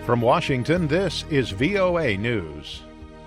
From Washington, this is VOA News.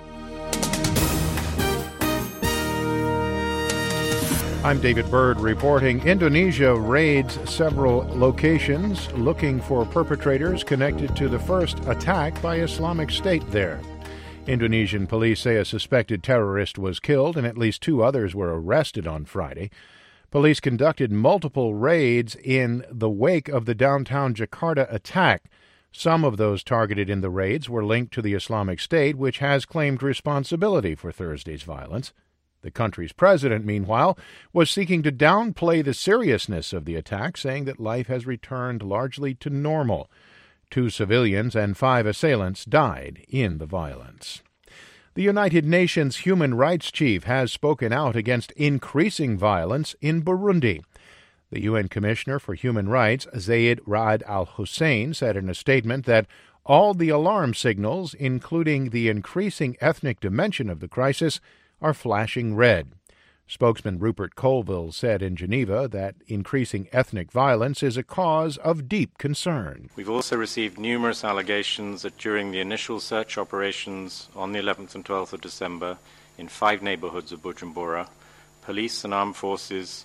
I'm David Byrd reporting. Indonesia raids several locations looking for perpetrators connected to the first attack by Islamic State there. Indonesian police say a suspected terrorist was killed and at least 2 others were arrested on Friday. Police conducted multiple raids in the wake of the downtown Jakarta attack. Some of those targeted in the raids were linked to the Islamic State, which has claimed responsibility for Thursday's violence. The country's president, meanwhile, was seeking to downplay the seriousness of the attack, saying that life has returned largely to normal. 2 civilians and 5 assailants died in the violence. The United Nations human rights chief has spoken out against increasing violence in Burundi. The UN Commissioner for Human Rights, Zeid Ra'ad al-Hussein, said in a statement that all the alarm signals, including the increasing ethnic dimension of the crisis, are flashing red. Spokesman Rupert Colville said in Geneva that increasing ethnic violence is a cause of deep concern. We've also received numerous allegations that during the initial search operations on the 11th and 12th of December in 5 neighborhoods of Bujumbura, police and army forces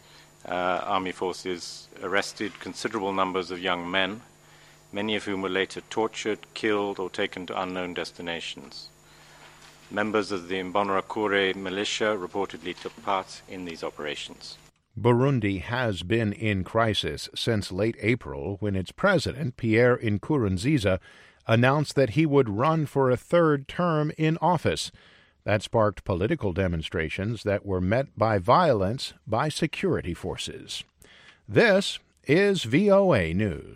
arrested considerable numbers of young men, many of whom were later tortured, killed, or taken to unknown destinations. Members of the Imbonerakure militia reportedly took part in these operations. Burundi has been in crisis since late April when its president, Pierre Nkurunziza, announced that he would run for a 3rd term in office. That sparked political demonstrations that were met by violence by security forces. This is VOA News.